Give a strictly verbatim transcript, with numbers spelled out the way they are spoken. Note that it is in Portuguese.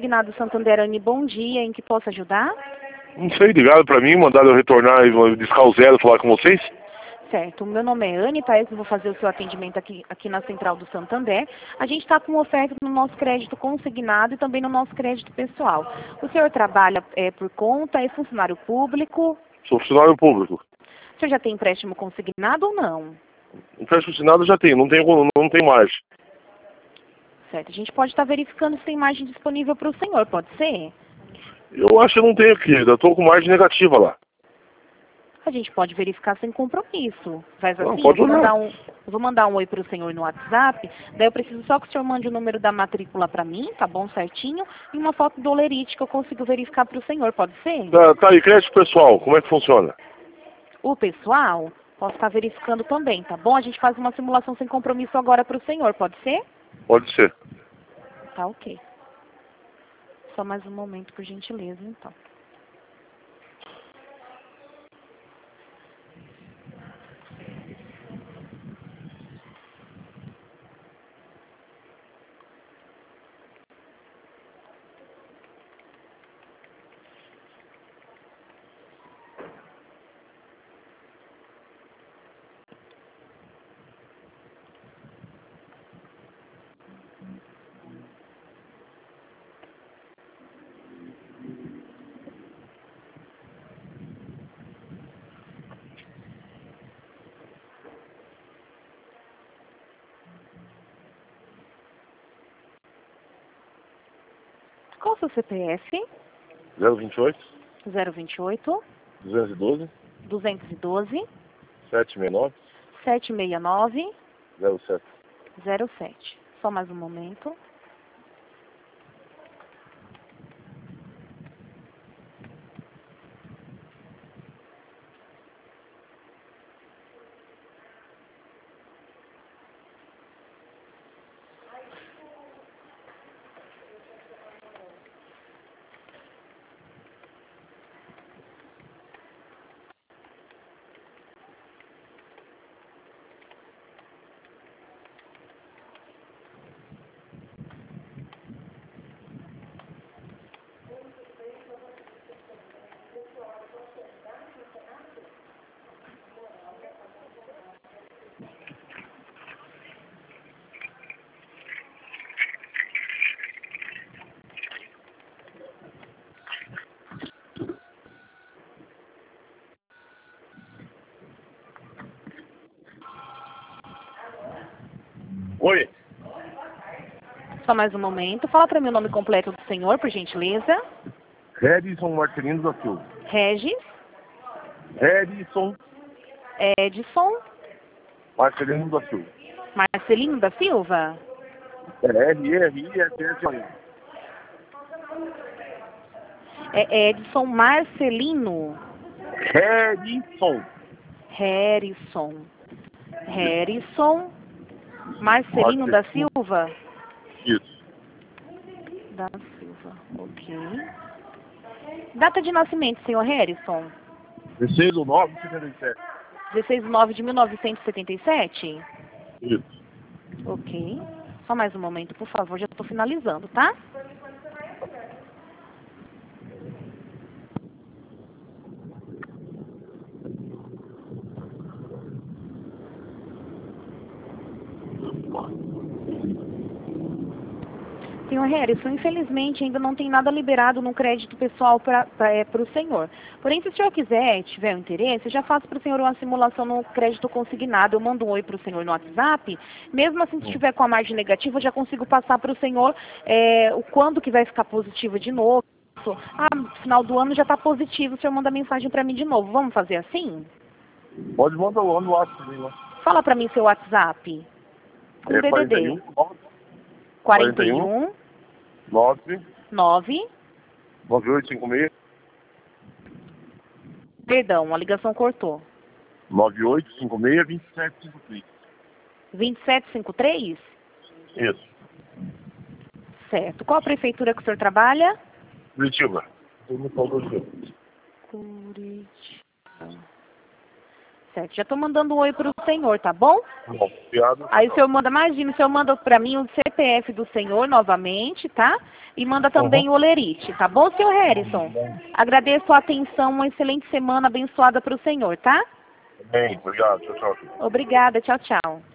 Consignado Santanderani, bom dia, em que posso ajudar? Não sei, ligaram pra mim, mandaram eu retornar e discar o zero, falar com vocês. Certo, meu nome é Anne, tá? Eu vou fazer o seu atendimento aqui, aqui na Central do Santander. A gente está com oferta no nosso crédito consignado e também no nosso crédito pessoal. O senhor trabalha é, por conta, é funcionário público? Sou funcionário público. O senhor já tem empréstimo consignado ou não? Empréstimo assinado eu já tenho, não tem, não tem mais. Certo, a gente pode estar verificando se tem margem disponível para o senhor, pode ser? Eu acho que eu não tenho aqui, eu estou com margem negativa lá. A gente pode verificar sem compromisso. Faz Não, assim, eu pode vou, olhar. mandar um, eu vou mandar um oi para o senhor no WhatsApp, daí eu preciso só que o senhor mande o número da matrícula para mim, tá bom, certinho, e uma foto do olerite que eu consigo verificar para o senhor, pode ser? Tá, tá aí, crédito pessoal, como é que funciona? O pessoal, posso estar verificando também, tá bom? A gente faz uma simulação sem compromisso agora para o senhor, pode ser? Pode ser. Tá, ok. Só mais um momento, por gentileza, então. Qual o seu C P F? zero vinte e oito, zero vinte e oito, duzentos e doze, duzentos e doze, setecentos e sessenta e nove, setecentos e sessenta e nove, zero sete. zero sete. Só mais um momento. Oi, Só mais um momento. Fala para mim o nome completo do senhor, por gentileza. Edson Marcelino da Silva. Regis, Edson Edson, Marcelino da Silva. Marcelino da Silva. É R R I S S. É Edson Marcelino. Edson. Harrison. Harrison Marcelino da Silva. Isso. Da Silva, ok. Data de nascimento, senhor Harrison? dezesseis do nove de setenta e sete. dezesseis de nove de mil novecentos e setenta e sete? Isso. Ok. Só mais um momento, por favor, já estou finalizando, tá? Senhor Harrison, infelizmente ainda não tem nada liberado no crédito pessoal para é, o senhor. Porém, se o senhor quiser e tiver um interesse, eu já faço para o senhor uma simulação no crédito consignado. Eu mando um oi para o senhor no WhatsApp. Mesmo assim, se estiver com a margem negativa, eu já consigo passar para o senhor é, o quando que vai ficar positivo de novo. Ah, no final do ano já está positivo, o senhor manda mensagem para mim de novo. Vamos fazer assim? Pode mandar o ano no WhatsApp lá. Fala para mim seu WhatsApp. Com É D D D. quarenta e um, nove, nove, nove oito cinco seis, perdão, a ligação cortou. nove oito cinco seis, dois sete cinco três. vinte e sete cinquenta e três? Isso. Certo. Qual a prefeitura que o senhor trabalha? Curitiba. Curitiba. Curitiba. Certo. Já estou mandando um oi para o senhor, tá bom? Bom, piada. Aí o senhor manda, imagina, o senhor manda para mim o C C P F do senhor novamente, tá? E manda também Uhum. o olerite, tá bom, senhor Harrison? Agradeço a atenção, uma excelente semana abençoada para o senhor, tá? Bem, obrigado. Tchau, tchau. Obrigada, tchau, tchau.